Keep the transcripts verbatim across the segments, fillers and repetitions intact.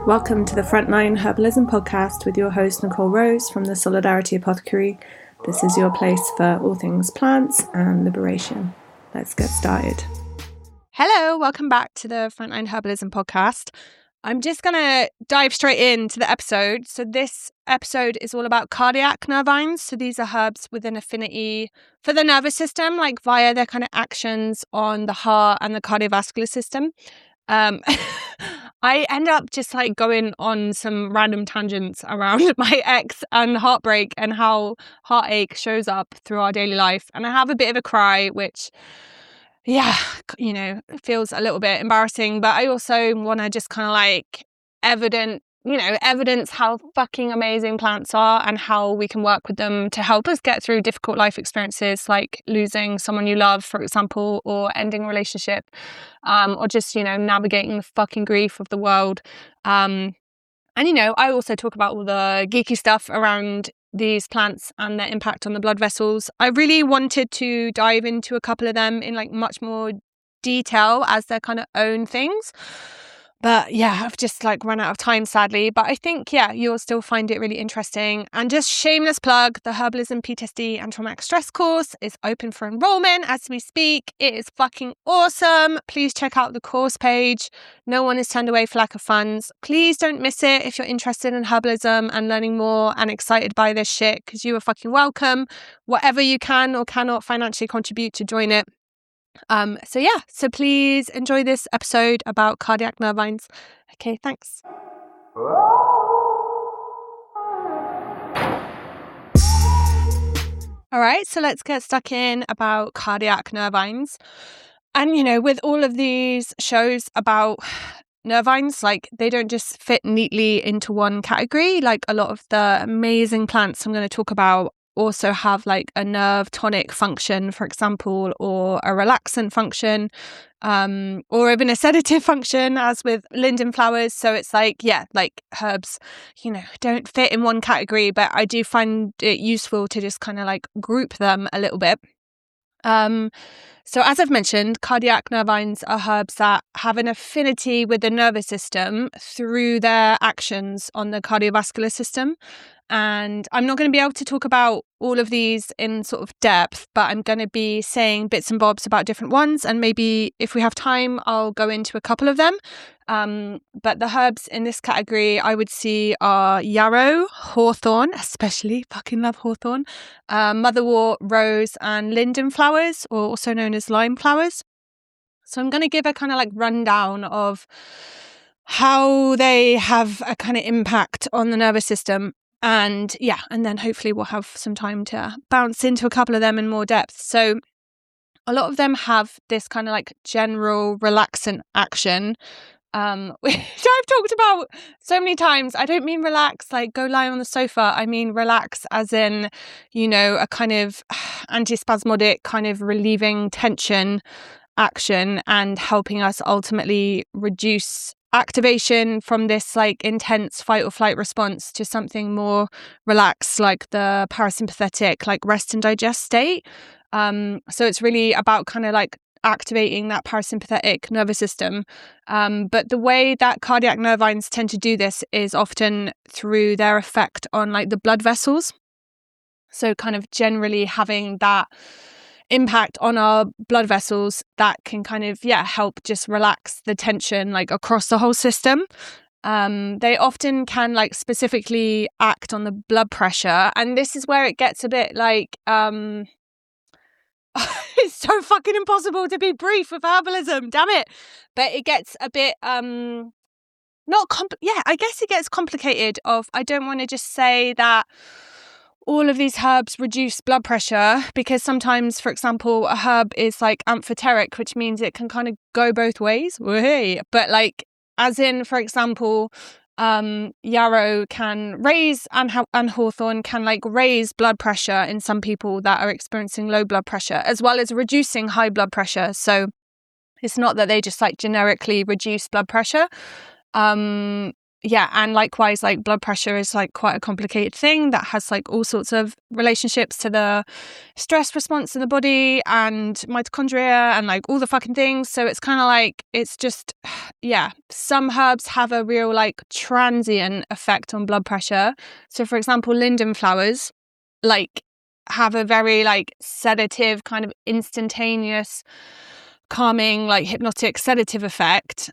Welcome to the Frontline Herbalism podcast with your host Nicole Rose from the Solidarity Apothecary. This is your place for all things plants and liberation. Let's get started. Hello, welcome back to the Frontline Herbalism podcast. I'm just going to dive straight into the episode. So this episode is all about cardiac nervines. So these are herbs with an affinity for the nervous system, like via their kind of actions on the heart and the cardiovascular system. Um, I end up just like going on some random tangents around my ex and heartbreak and how heartache shows up through our daily life. And I have a bit of a cry, which... yeah, you know, it feels a little bit embarrassing, but I also want to just kind of like evident, you know, evidence how fucking amazing plants are and how we can work with them to help us get through difficult life experiences like losing someone you love, for example, or ending a relationship, um, or just, you know, navigating the fucking grief of the world. Um, and, you know, I also talk about all the geeky stuff around these plants and their impact on the blood vessels. I really wanted to dive into a couple of them in like much more detail as their kind of own things. But yeah, I've just like run out of time, sadly. But I think, yeah, you'll still find it really interesting. And just shameless plug, the Herbalism P T S D and Traumatic Stress course is open for enrollment as we speak. It is fucking awesome. Please check out the course page. No one is turned away for lack of funds. Please don't miss it if you're interested in herbalism and learning more and excited by this shit, because you are fucking welcome. Whatever you can or cannot financially contribute to join it. Um, so yeah, so please enjoy this episode about cardiac nervines. Okay, thanks. All right, so let's get stuck in about cardiac nervines. And, you know, with all of these shows about nervines, like they don't just fit neatly into one category. Like a lot of the amazing plants I'm going to talk about also have like a nerve tonic function, for example, or a relaxant function, um, or even a sedative function, as with linden flowers. So it's like, yeah, like herbs, you know, don't fit in one category, but I do find it useful to just kind of like group them a little bit. Um, so as I've mentioned, cardiac nervines are herbs that have an affinity with the nervous system through their actions on the cardiovascular system. And I'm not going to be able to talk about all of these in sort of depth, but I'm going to be saying bits and bobs about different ones. And maybe if we have time, I'll go into a couple of them. Um, but the herbs in this category I would see are yarrow, hawthorn, especially fucking love hawthorn, uh, motherwort, rose, and linden flowers, or also known as lime flowers. So I'm going to give a kind of like rundown of how they have a kind of impact on the nervous system. And yeah, and then hopefully we'll have some time to bounce into a couple of them in more depth. So a lot of them have this kind of like general relaxant action, um, which I've talked about so many times. I don't mean relax, like go lie on the sofa. I mean relax as in, you know, a kind of antispasmodic kind of relieving tension action and helping us ultimately reduce activation from this like intense fight or flight response to something more relaxed, like the parasympathetic, like rest and digest state. Um, so it's really about kind of like activating that parasympathetic nervous system. Um, but the way that cardiac nervines tend to do this is often through their effect on like the blood vessels. So kind of generally having that impact on our blood vessels that can kind of, yeah, help just relax the tension like across the whole system. Um, they often can like specifically act on the blood pressure. And this is where it gets a bit like, um, it's so fucking impossible to be brief with herbalism, damn it. But it gets a bit, um, not, compl- yeah, I guess it gets complicated of, I don't want to just say that all of these herbs reduce blood pressure, because sometimes, for example, a herb is like amphoteric, which means it can kind of go both ways. But like, as in, for example, um, yarrow can raise and, ha- and hawthorn can like raise blood pressure in some people that are experiencing low blood pressure, as well as reducing high blood pressure. So it's not that they just like generically reduce blood pressure. Um, yeah, and likewise, like blood pressure is like quite a complicated thing that has like all sorts of relationships to the stress response in the body and mitochondria and like all the fucking things. So it's kind of like, it's just, yeah, some herbs have a real like transient effect on blood pressure. So for example, linden flowers like have a very like sedative kind of instantaneous calming like hypnotic sedative effect.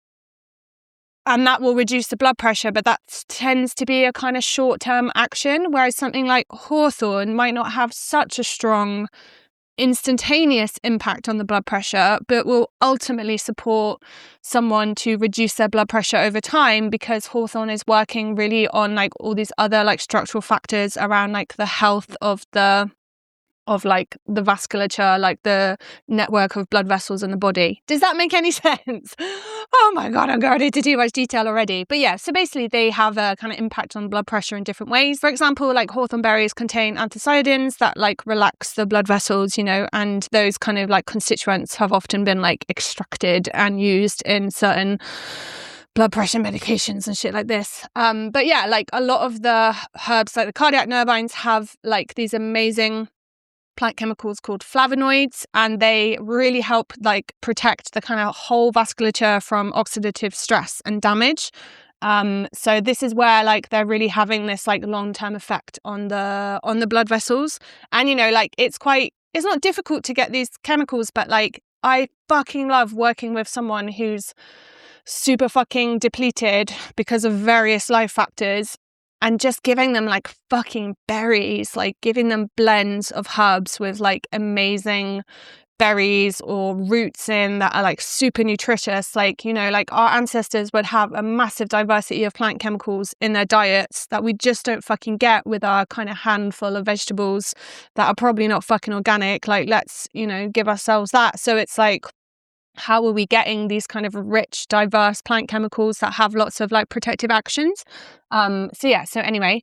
And that will reduce the blood pressure, but that tends to be a kind of short-term action, whereas something like hawthorn might not have such a strong instantaneous impact on the blood pressure, but will ultimately support someone to reduce their blood pressure over time, because hawthorn is working really on like all these other like structural factors around like the health of the of like the vasculature, like the network of blood vessels in the body. Does that make any sense? Oh my God, I'm going into too much detail already. But yeah, so basically they have a kind of impact on blood pressure in different ways. For example, like hawthorn berries contain anthocyanins that like relax the blood vessels, you know, and those kind of like constituents have often been like extracted and used in certain blood pressure medications and shit like this. Um, but yeah, like a lot of the herbs, like the cardiac nervines, have like these amazing plant chemicals called flavonoids, and they really help like protect the kind of whole vasculature from oxidative stress and damage. Um, so this is where like they're really having this like long-term effect on the on the blood vessels. And you know, like it's quite it's not difficult to get these chemicals, but like I fucking love working with someone who's super fucking depleted because of various life factors, and just giving them like fucking berries, like giving them blends of herbs with like amazing berries or roots in that are like super nutritious. Like, you know, like our ancestors would have a massive diversity of plant chemicals in their diets that we just don't fucking get with our kind of handful of vegetables that are probably not fucking organic. Like, let's, you know, give ourselves that. So it's like, how are we getting these kind of rich, diverse plant chemicals that have lots of like protective actions? Um, so yeah, so anyway,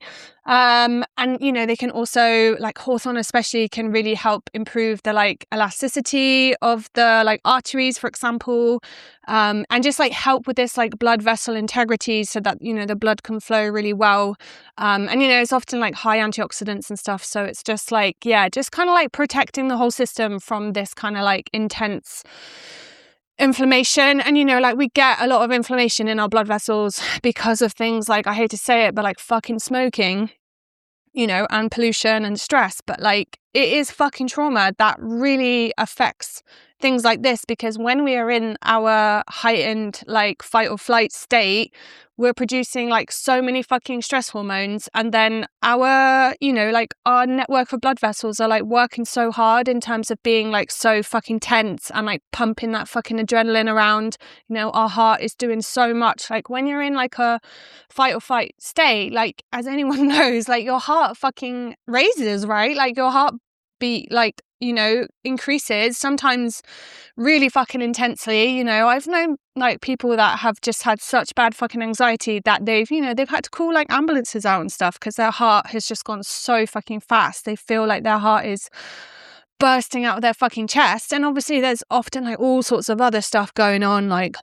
um, and you know, they can also, like hawthorn especially, can really help improve the like elasticity of the like arteries, for example, um, and just like help with this like blood vessel integrity so that, you know, the blood can flow really well. Um, and you know, it's often like high antioxidants and stuff. So it's just like, yeah, just kind of like protecting the whole system from this kind of like intense inflammation. And you know, like we get a lot of inflammation in our blood vessels because of things like, I hate to say it, but like fucking smoking, you know, and pollution and stress. But like it is fucking trauma that really affects things like this, because when we are in our heightened like fight or flight state, we're producing like so many fucking stress hormones, and then our, you know, like our network of blood vessels are like working so hard in terms of being like so fucking tense and like pumping that fucking adrenaline around. You know, our heart is doing so much. Like when you're in like a fight or flight state, like as anyone knows, like your heart fucking raises, right? Like your heart beat like, you know, increases sometimes really fucking intensely. You know, I've known like people that have just had such bad fucking anxiety that they've, you know, they've had to call like ambulances out and stuff because their heart has just gone so fucking fast. They feel like their heart is bursting out of their fucking chest. And obviously there's often like all sorts of other stuff going on, like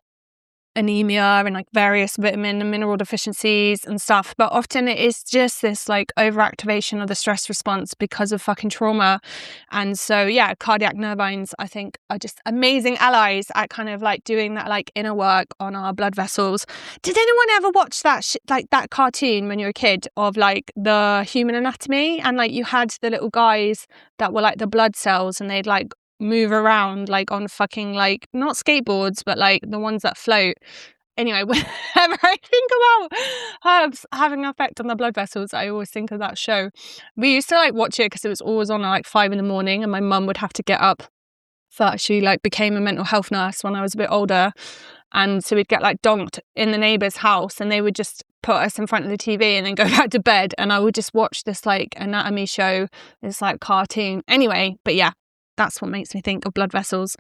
anemia and like various vitamin and mineral deficiencies and stuff, but often it is just this like overactivation of the stress response because of fucking trauma. And so yeah, cardiac nervines I think are just amazing allies at kind of like doing that like inner work on our blood vessels. Did anyone ever watch that sh- like that cartoon when you were a kid of like the Human Anatomy, and like you had the little guys that were like the blood cells and they'd like move around like on fucking like not skateboards but like the ones that float? Anyway, whenever I think about herbs having an effect on the blood vessels, I always think of that show. We used to like watch it because it was always on at like five in the morning, and my mum would have to get up for she like became a mental health nurse when I was a bit older, and so we'd get like donked in the neighbour's house and they would just put us in front of the T V and then go back to bed, and I would just watch this like anatomy show, this like cartoon. Anyway, but yeah, that's what makes me think of blood vessels.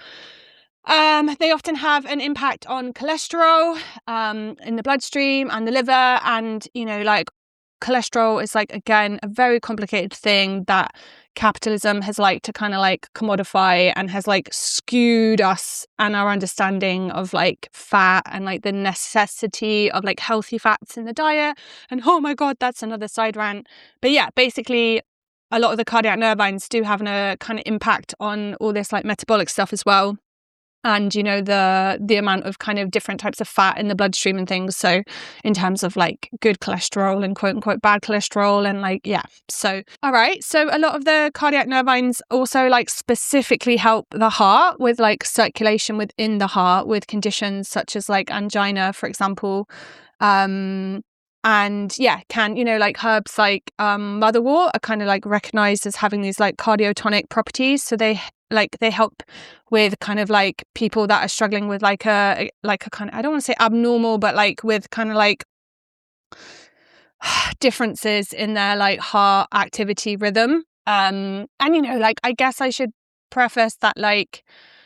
Um, they often have an impact on cholesterol um, in the bloodstream and the liver, and, you know, like cholesterol is like, again, a very complicated thing that capitalism has like to kind of like commodify and has like skewed us and our understanding of like fat and like the necessity of like healthy fats in the diet. And oh my God, that's another side rant. But yeah, basically a lot of the cardiac nervines do have a kind of impact on all this like metabolic stuff as well. And, you know, the the amount of kind of different types of fat in the bloodstream and things. So in terms of like good cholesterol and quote unquote bad cholesterol and like, yeah. So, all right. So a lot of the cardiac nervines also like specifically help the heart with like circulation within the heart with conditions such as like angina, for example. Um, and yeah, can, you know, like herbs like um, motherwort are kind of like recognized as having these like cardiotonic properties. So they like they help with kind of like people that are struggling with like a like a kind of, I don't want to say abnormal, but like with kind of like differences in their like heart activity rhythm. Um, and you know, like I guess I should preface that like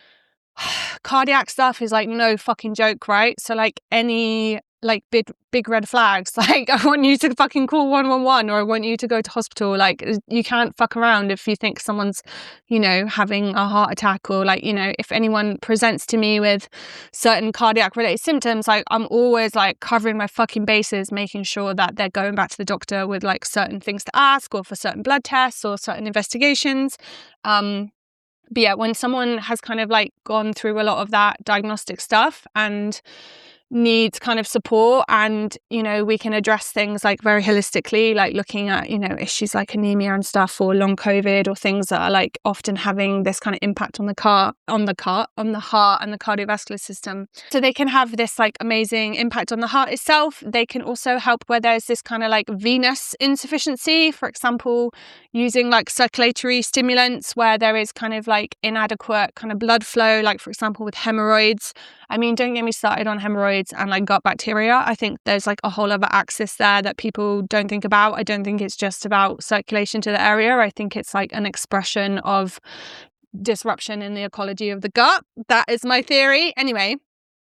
cardiac stuff is like no fucking joke, right? So like any like big big red flags, like I want you to fucking call one one one or I want you to go to hospital. Like you can't fuck around if you think someone's, you know, having a heart attack, or like, you know, if anyone presents to me with certain cardiac related symptoms, like I'm always like covering my fucking bases, making sure that they're going back to the doctor with like certain things to ask or for certain blood tests or certain investigations. Um But yeah, when someone has kind of like gone through a lot of that diagnostic stuff and needs kind of support, and, you know, we can address things like very holistically, like looking at, you know, issues like anemia and stuff, or long COVID, or things that are like often having this kind of impact on the car, on the car, on the heart and the cardiovascular system. So they can have this like amazing impact on the heart itself. They can also help where there's this kind of like venous insufficiency, for example, using like circulatory stimulants where there is kind of like inadequate kind of blood flow, like for example with hemorrhoids. I mean, don't get me started on hemorrhoids and like gut bacteria. I think there's like a whole other axis there that people don't think about. I don't think it's just about circulation to the area. I think it's like an expression of disruption in the ecology of the gut. That is my theory. Anyway,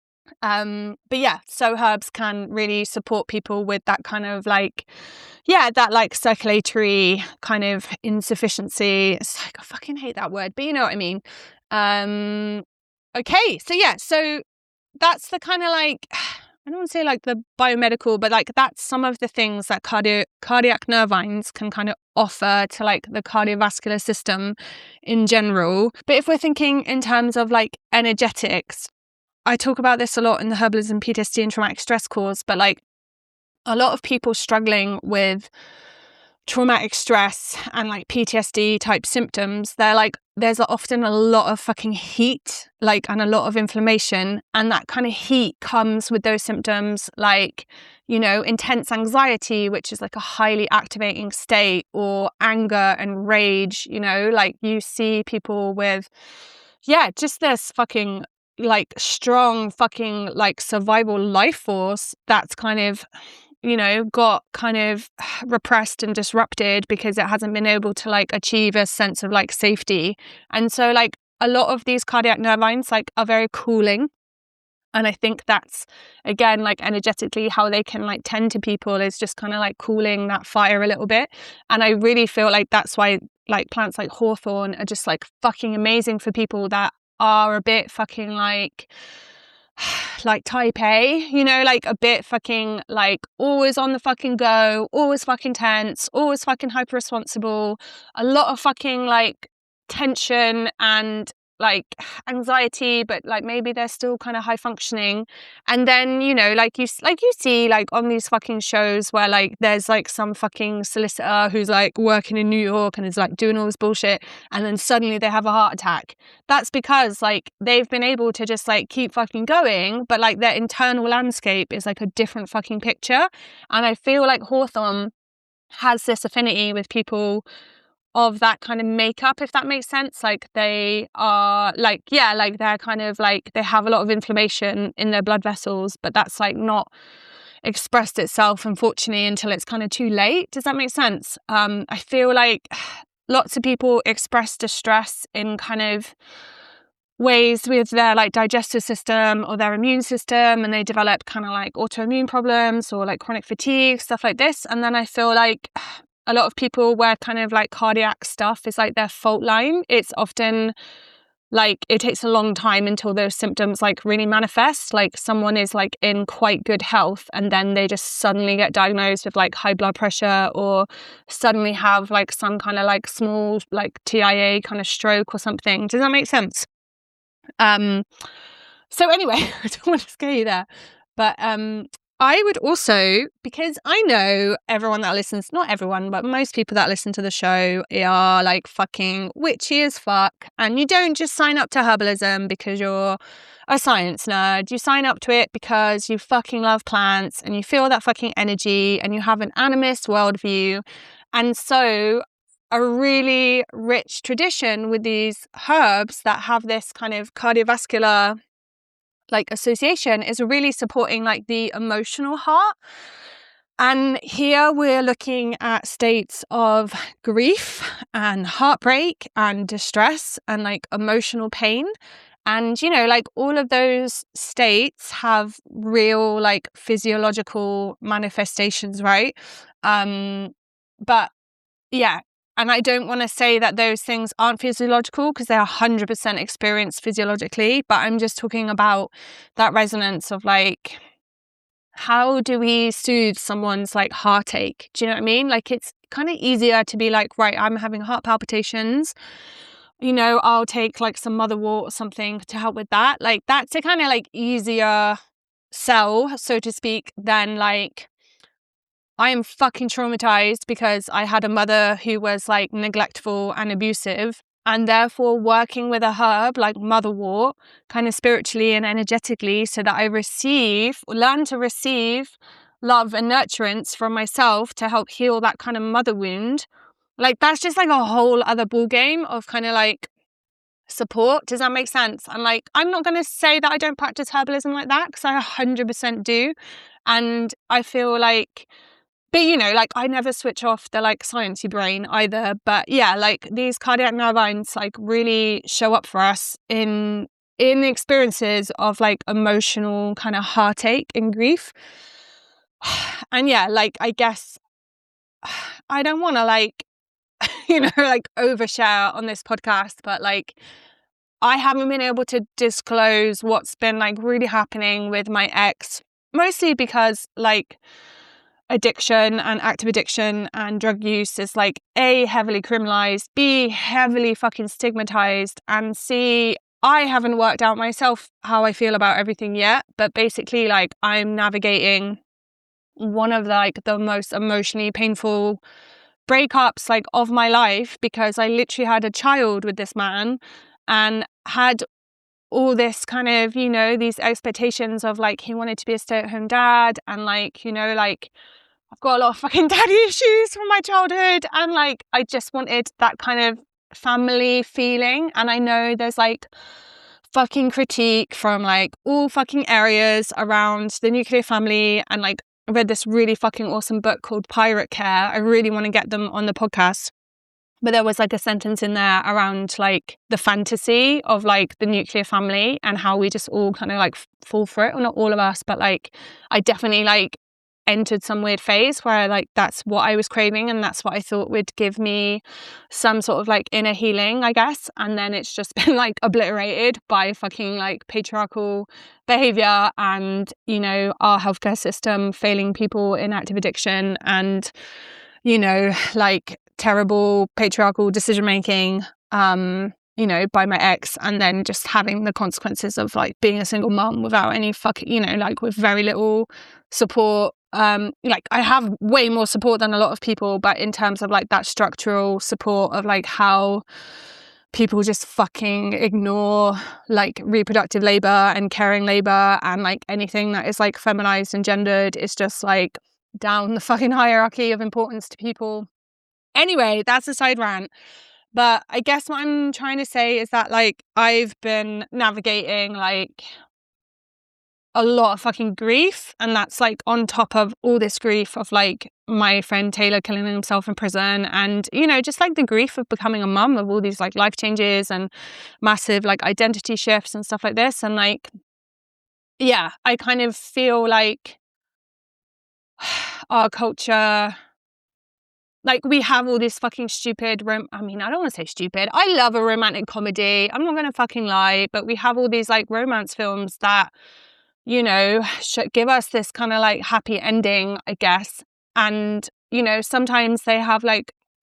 um, but yeah, so herbs can really support people with that kind of like, yeah, that like circulatory kind of insufficiency. It's like, I fucking hate that word, but you know what I mean. Um, okay, so yeah, so that's the kind of like, I don't want to say like the biomedical, but like that's some of the things that cardio cardiac nervines can kind of offer to like the cardiovascular system in general. But if we're thinking in terms of like energetics, I talk about this a lot in the Herbalism, P T S D and traumatic stress course, but like a lot of people struggling with traumatic stress and like P T S D type symptoms, they're like, there's often a lot of fucking heat, like, and a lot of inflammation. And that kind of heat comes with those symptoms, like, you know, intense anxiety, which is like a highly activating state, or anger and rage, you know, like you see people with, yeah, just this fucking like strong fucking like survival life force that's kind of, you know, got kind of repressed and disrupted because it hasn't been able to like achieve a sense of like safety. And so like a lot of these cardiac nervines like are very cooling. And I think that's, again, like energetically how they can like tend to people is just kind of like cooling that fire a little bit. And I really feel like that's why like plants like hawthorn are just like fucking amazing for people that are a bit fucking like like type A, you know, like a bit fucking like always on the fucking go, always fucking tense, always fucking hyper responsible, a lot of fucking like tension and like anxiety, but like maybe they're still kind of high functioning. And then, you know, like you like you see like on these fucking shows where like there's like some fucking solicitor who's like working in New York and is like doing all this bullshit, and then suddenly they have a heart attack. That's because like they've been able to just like keep fucking going, but like their internal landscape is like a different fucking picture. And I feel like hawthorn has this affinity with people of that kind of makeup, if that makes sense. Like they are like, yeah, like they're kind of like, they have a lot of inflammation in their blood vessels, but that's like not expressed itself, unfortunately, until it's kind of too late. Does that make sense? Um, I feel like lots of people express distress in kind of ways with their like digestive system or their immune system, and they develop kind of like autoimmune problems or like chronic fatigue, stuff like this. And then I feel like a lot of people where kind of like cardiac stuff is like their fault line, it's often like it takes a long time until those symptoms like really manifest. Like someone is like in quite good health and then they just suddenly get diagnosed with like high blood pressure, or suddenly have like some kind of like small like T I A kind of stroke or something. Does that make sense? Um so anyway, I don't want to scare you there, but um I would also, because I know everyone that listens, not everyone, but most people that listen to the show are like fucking witchy as fuck. And you don't just sign up to herbalism because you're a science nerd. You sign up to it because you fucking love plants and you feel that fucking energy and you have an animist worldview. And so a really rich tradition with these herbs that have this kind of cardiovascular like association is really supporting like the emotional heart. And here we're looking at states of grief and heartbreak and distress and like emotional pain. And, you know, like all of those states have real like physiological manifestations, right? Um, but yeah. And I don't want to say that those things aren't physiological, because they're one hundred percent experienced physiologically. But I'm just talking about that resonance of like, how do we soothe someone's like heartache? Do you know what I mean? Like it's kind of easier to be like, right, I'm having heart palpitations. You know, I'll take like some motherwort or something to help with that. Like that's a kind of like easier sell, so to speak, than like, I am fucking traumatized because I had a mother who was like neglectful and abusive, and therefore working with a herb like motherwort kind of spiritually and energetically, so that I receive, learn to receive love and nurturance from myself to help heal that kind of mother wound. Like that's just like a whole other ball game of kind of like support. Does that make sense? And like, I'm not going to say that I don't practice herbalism like that, because I one hundred percent do. And I feel like, but, you know, like I never switch off the like sciencey brain either. But yeah, like these cardiac nervines like really show up for us in in the experiences of like emotional kind of heartache and grief. And yeah, like I guess I don't want to like, you know, like overshare on this podcast, but like I haven't been able to disclose what's been like really happening with my ex, mostly because like addiction and active addiction and drug use is like A, heavily criminalized, B, heavily fucking stigmatized, and C, I haven't worked out myself how I feel about everything yet. But basically like I'm navigating one of the, like the most emotionally painful breakups like of my life, because I literally had a child with this man and had all this kind of, you know, these expectations of like he wanted to be a stay-at-home dad, and like, you know, like I've got a lot of fucking daddy issues from my childhood, and like I just wanted that kind of family feeling. And I know there's like fucking critique from like all fucking areas around the nuclear family, and like I read this really fucking awesome book called Pirate Care. I really want to get them on the podcast. But there was like a sentence in there around like the fantasy of like the nuclear family and how we just all kind of like fall for it. Well, not all of us, but like I definitely like entered some weird phase where like that's what I was craving, and that's what I thought would give me some sort of like inner healing, I guess. And then it's just been like obliterated by fucking like patriarchal behavior and, you know, our healthcare system failing people in active addiction, and, you know, like terrible patriarchal decision making, um, you know, by my ex, and then just having the consequences of like being a single mum without any fucking, you know, like with very little support. Um, like I have way more support than a lot of people, but in terms of like that structural support of like how people just fucking ignore like reproductive labor and caring labor and like anything that is like feminized and gendered is just like down the fucking hierarchy of importance to people. Anyway, that's a side rant. But I guess what I'm trying to say is that like I've been navigating like a lot of fucking grief, and that's like on top of all this grief of like my friend Taylor killing himself in prison, and you know, just like the grief of becoming a mum, of all these like life changes and massive like identity shifts and stuff like this. And like, yeah, I kind of feel like our culture, like we have all this fucking stupid rom- I mean, I don't want to say stupid, I love a romantic comedy, I'm not gonna fucking lie, but we have all these like romance films that, you know, should give us this kind of like happy ending, I guess. And, you know, sometimes they have like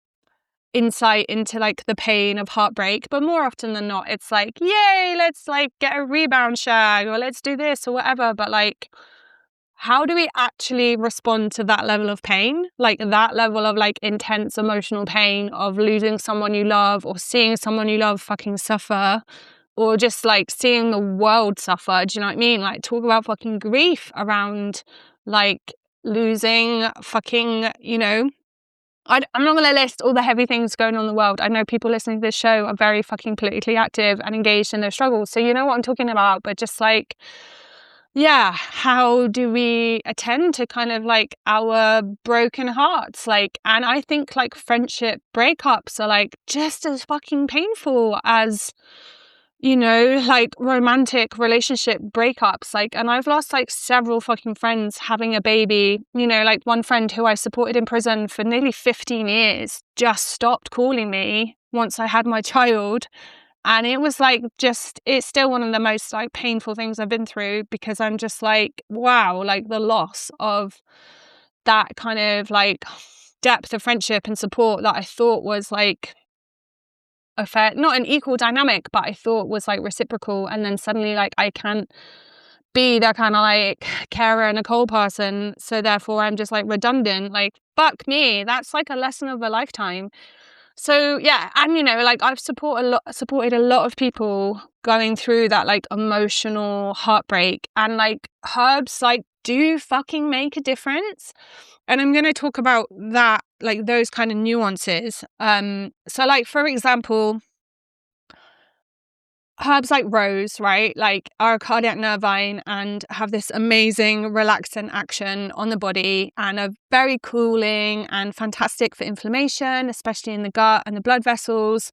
insight into like the pain of heartbreak, but more often than not, it's like, yay, let's like get a rebound shag, or let's do this or whatever. But like, how do we actually respond to that level of pain? Like that level of like intense emotional pain of losing someone you love, or seeing someone you love fucking suffer, or just like seeing the world suffer. Do you know what I mean? Like, talk about fucking grief around like losing fucking, you know, I, I'm not going to list all the heavy things going on in the world. I know people listening to this show are very fucking politically active and engaged in their struggles, so you know what I'm talking about. But just like, yeah, how do we attend to kind of like our broken hearts? Like, and I think like friendship breakups are like just as fucking painful as, you know, like romantic relationship breakups. Like, and I've lost like several fucking friends having a baby. You know, like one friend who I supported in prison for nearly fifteen years just stopped calling me once I had my child. And it was like, just, it's still one of the most like painful things I've been through, because I'm just like, wow, like the loss of that kind of like depth of friendship and support that I thought was like a fair, not an equal dynamic, but I thought was like reciprocal. And then suddenly like I can't be that kind of like Kara Nicole person, so therefore I'm just like redundant. Like, fuck me, that's like a lesson of a lifetime. So yeah, and you know, like I've support a lot, supported a lot of people going through that like emotional heartbreak, and like herbs like do fucking make a difference. And I'm going to talk about that, like those kind of nuances. Um, so like, for example, herbs like rose, right, like are a cardiac nervine and have this amazing relaxant action on the body, and are very cooling and fantastic for inflammation, especially in the gut and the blood vessels.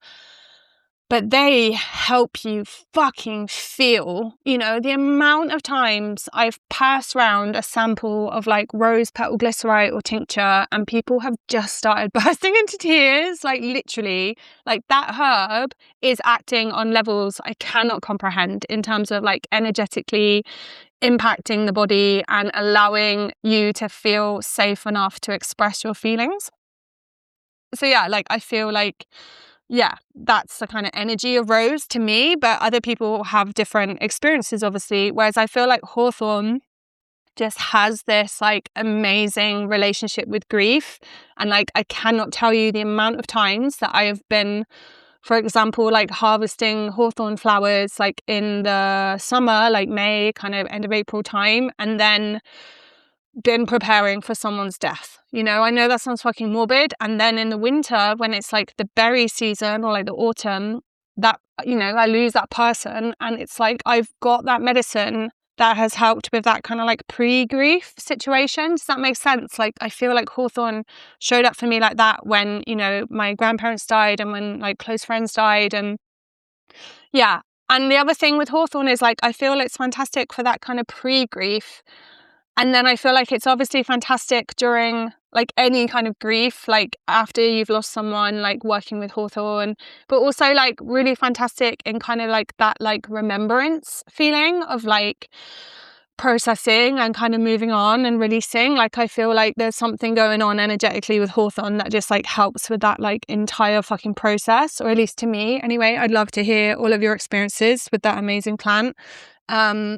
But they help you fucking feel, you know, the amount of times I've passed around a sample of like rose petal glycerite or tincture, and people have just started bursting into tears, like literally. Like that herb is acting on levels I cannot comprehend in terms of like energetically impacting the body and allowing you to feel safe enough to express your feelings. So yeah, like I feel like, yeah, that's the kind of energy of rose to me, but other people have different experiences, obviously. Whereas I feel like hawthorn just has this like amazing relationship with grief. And like, I cannot tell you the amount of times that I have been, for example, like harvesting hawthorn flowers, like in the summer, like May, kind of end of April time, and then been preparing for someone's death. You know, I know that sounds fucking morbid. And then in the winter, when it's like the berry season or like the autumn, that, you know, I lose that person, and it's like I've got that medicine that has helped with that kind of like pre-grief situation. Does that make sense? Like I feel like hawthorn showed up for me like that when, you know, my grandparents died and when like close friends died. And yeah. And the other thing with hawthorn is like I feel it's fantastic for that kind of pre-grief. And then I feel like it's obviously fantastic during like any kind of grief, like after you've lost someone, like working with hawthorn, but also like really fantastic in kind of like that like remembrance feeling of like processing and kind of moving on and releasing. Like I feel like there's something going on energetically with hawthorn that just like helps with that like entire fucking process, or at least to me anyway. I'd love to hear all of your experiences with that amazing plant. Um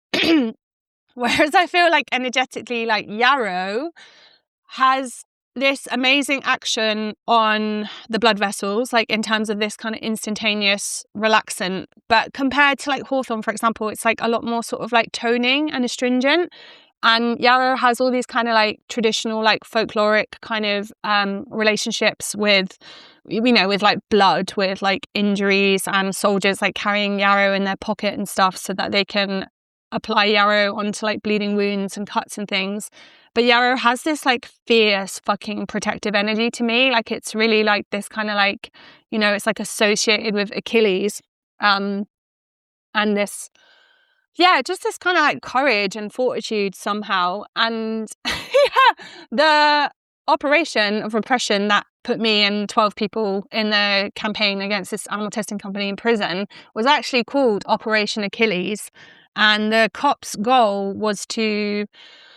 Whereas I feel like energetically, like yarrow has this amazing action on the blood vessels, like in terms of this kind of instantaneous relaxant. But compared to like hawthorn, for example, it's like a lot more sort of like toning and astringent. And yarrow has all these kind of like traditional, like folkloric kind of um, relationships with, you know, with like blood, with like injuries and soldiers like carrying yarrow in their pocket and stuff so that they can apply yarrow onto like bleeding wounds and cuts and things. But yarrow has this like fierce fucking protective energy to me. Like it's really like this kind of like, you know, it's like associated with Achilles. Um, and this, yeah, just this kind of like courage and fortitude somehow. And yeah, the operation of repression that put me and twelve people in the campaign against this animal testing company in prison was actually called Operation Achilles. And the cops' goal was to,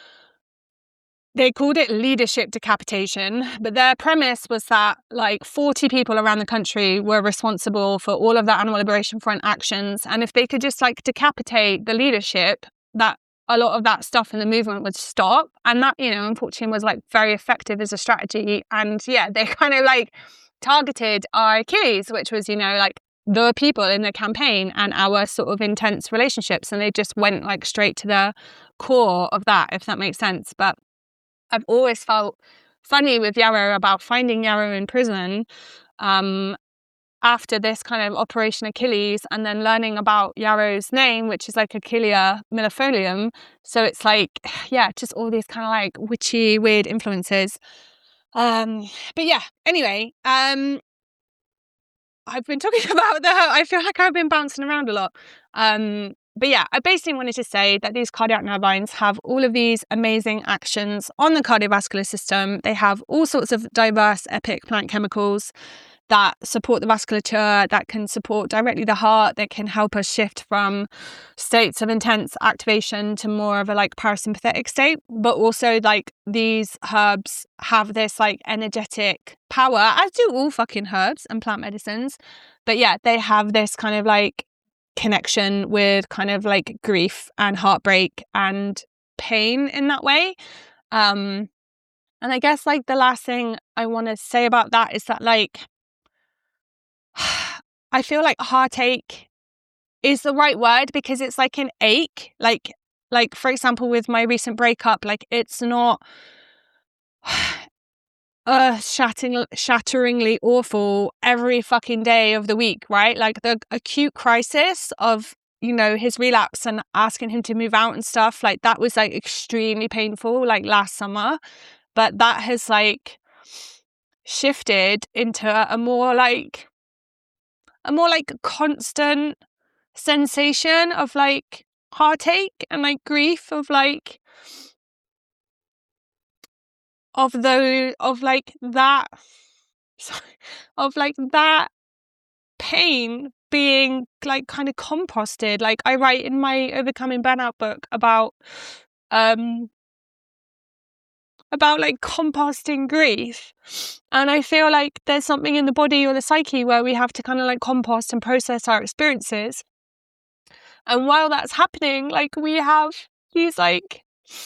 they called it leadership decapitation, but their premise was that like forty people around the country were responsible for all of the Animal Liberation Front actions. And if they could just like decapitate the leadership, that a lot of that stuff in the movement would stop. And that, you know, unfortunately was like very effective as a strategy. And yeah, they kind of like targeted our Achilles, which was, you know, like the people in the campaign and our sort of intense relationships. And they just went like straight to the core of that, if that makes sense. But I've always felt funny with yarrow about finding yarrow in prison um, after this kind of Operation Achilles, and then learning about yarrow's name, which is like Achillea millefolium. So it's like, yeah, just all these kind of like witchy, weird influences. Um, but yeah, anyway, um, I've been talking about the, I feel like I've been bouncing around a lot. Um, but yeah, I basically wanted to say that these cardiac nervines have all of these amazing actions on the cardiovascular system. They have all sorts of diverse epic plant chemicals that support the vasculature, that can support directly the heart, that can help us shift from states of intense activation to more of a like parasympathetic state. But also like these herbs have this like energetic power, as do all fucking herbs and plant medicines. But yeah, they have this kind of like connection with kind of like grief and heartbreak and pain in that way. Um, and I guess like the last thing I want to say about that is that like, I feel like heartache is the right word because it's like an ache. Like, like for example, with my recent breakup, like it's not uh, shattering, shatteringly awful every fucking day of the week, right? Like the acute crisis of, you know, his relapse and asking him to move out and stuff, like that was like extremely painful, like last summer. But that has like shifted into a more like, a more like constant sensation of like heartache and like grief of like of those of like that sorry, of like that pain being like kind of composted. Like I write in my Overcoming Burnout book about um about like composting grief, and I feel like there's something in the body or the psyche where we have to kind of like compost and process our experiences. And while that's happening, like we have these like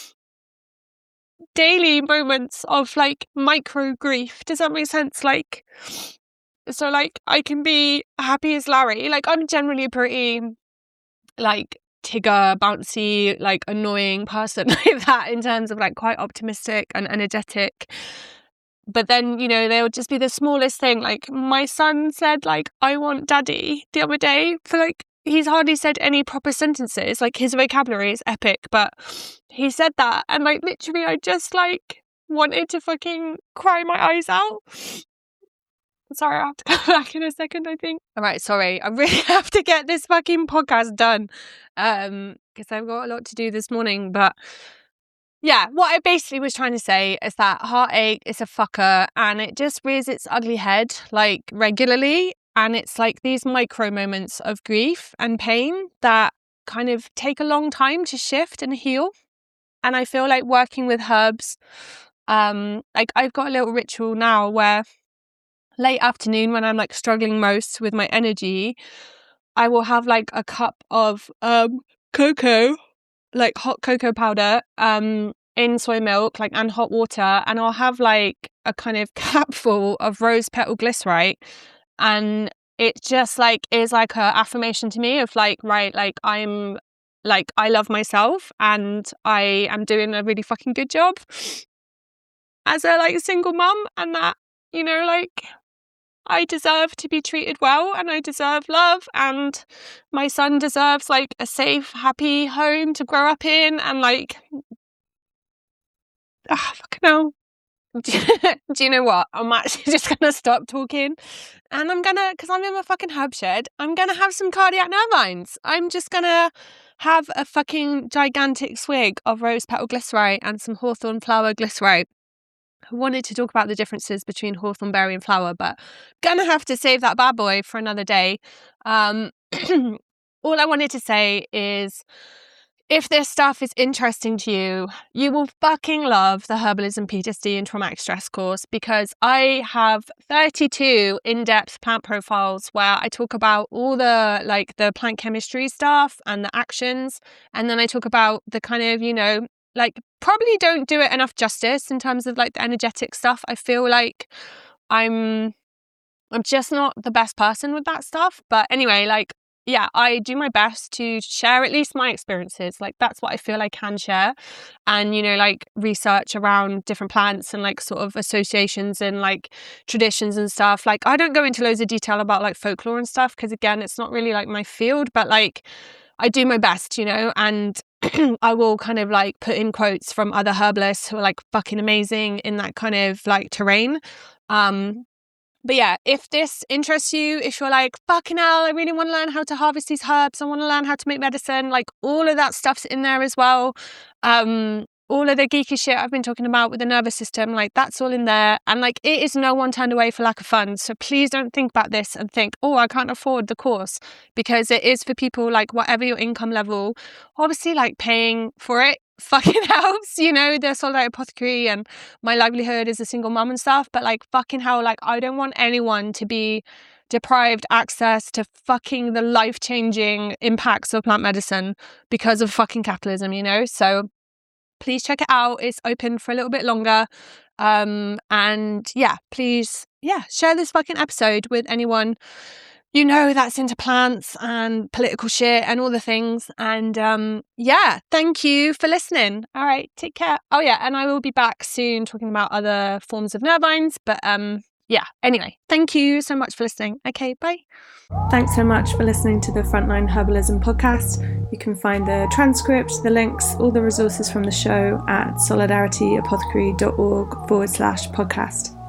daily moments of like micro grief. Does that make sense? Like, so like I can be happy as Larry. Like I'm generally a pretty like Tigger, bouncy, like annoying person like that in terms of like quite optimistic and energetic. But then, you know, there would just be the smallest thing. Like my son said, like, I want daddy the other day for like, he's hardly said any proper sentences. Like his vocabulary is epic, but he said that. And like, literally, I just like wanted to fucking cry my eyes out. Sorry, I have to come back in a second, I think. All right, sorry. I really have to get this fucking podcast done. Um, because I've got a lot to do this morning. But yeah, what I basically was trying to say is that heartache is a fucker and it just rears its ugly head like regularly. And it's like these micro moments of grief and pain that kind of take a long time to shift and heal. And I feel like working with herbs, um, like I've got a little ritual now where late afternoon when I'm like struggling most with my energy, I will have like a cup of um cocoa, like hot cocoa powder, um, in soy milk, like and hot water, and I'll have like a kind of capful of rose petal glycerite, and it just like is like a affirmation to me of like, right, like I'm like I love myself and I am doing a really fucking good job as a like single mum, and that, you know, like I deserve to be treated well, and I deserve love, and my son deserves like a safe, happy home to grow up in, and like, ah, fucking hell. Do you know what? I'm actually just gonna stop talking, and I'm gonna, because I'm in my fucking herb shed, I'm gonna have some cardiac nervines. I'm just gonna have a fucking gigantic swig of rose petal glycerite and some hawthorn flower glycerite. I wanted to talk about the differences between hawthorn berry and flower, but gonna have to save that bad boy for another day. Um, all I wanted to say is, if this stuff is interesting to you, you will fucking love the Herbalism P T S D and Traumatic Stress course, because I have thirty-two in-depth plant profiles where I talk about all the like the plant chemistry stuff and the actions, and then I talk about the kind of, you know, like probably don't do it enough justice in terms of like the energetic stuff. I feel like I'm I'm just not the best person with that stuff. But anyway, like, yeah, I do my best to share at least my experiences. Like, that's what I feel I can share. And, you know, like research around different plants and like sort of associations and like traditions and stuff. Like, I don't go into loads of detail about like folklore and stuff, because again, it's not really like my field, but like I do my best, you know, and I will kind of like put in quotes from other herbalists who are like fucking amazing in that kind of like terrain. Um, But yeah, if this interests you, if you're like, fucking hell, I really want to learn how to harvest these herbs, I want to learn how to make medicine, like all of that stuff's in there as well. Um, all of the geeky shit I've been talking about with the nervous system, like that's all in there. And like, it is no one turned away for lack of funds. So please don't think about this and think, oh, I can't afford the course, because it is for people like whatever your income level. Obviously, like paying for it fucking helps, you know, the Solidarity Apothecary and my livelihood as a single mum and stuff, but like fucking hell, like I don't want anyone to be deprived access to fucking the life-changing impacts of plant medicine because of fucking capitalism, you know. So please check it out. It's open for a little bit longer. Um, and yeah, please, yeah, share this fucking episode with anyone you know that's into plants and political shit and all the things. And um, yeah, thank you for listening. All right, take care. Oh yeah, and I will be back soon talking about other forms of nervines. But um, yeah, anyway, thank you so much for listening. Okay, bye. Thanks so much for listening to the Frontline Herbalism podcast. You can find the transcript, the links, all the resources from the show at solidarityApothecary.org forward slash podcast.